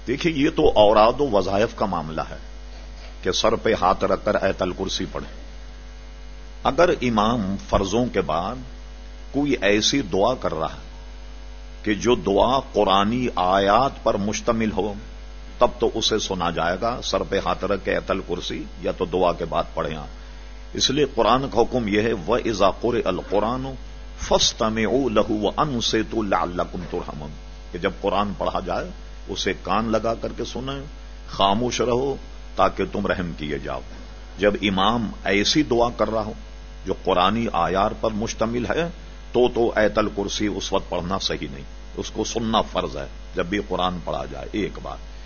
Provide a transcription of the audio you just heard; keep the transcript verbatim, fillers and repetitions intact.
देखिए, ये तो औराद व वज़ाइफ का मामला है कि सर पे हाथ रखकर आयतल कुर्सी पढ़े। अगर इमाम फर्जों के बाद कोई ऐसी दुआ कर रहा है कि जो दुआ कुरानी आयात पर मुश्तमिल हो, तब तो उसे सुना जाएगा। सर पे हाथ रख के आयतल कुर्सी या तो दुआ के बाद पढ़े आप। इसलिए कुरान का हुक्म यह है, व इज़ा क़ुरिअ अल कुरान फस्तमिऊ लहू व अनसितू लअल्लकुम तुरहमून, कि जब कुरान पढ़ा जाए उसे कान लगा करके सुने, खामोश रहो ताकि तुम रहम किए जाओ। जब इमाम ऐसी दुआ कर रहा हो जो कुरानी आयात पर मुश्तमिल है, तो तो आयतल कुर्सी उस वक्त पढ़ना सही नहीं, उसको सुनना फर्ज है जब भी कुरान पढ़ा जाए। एक बात।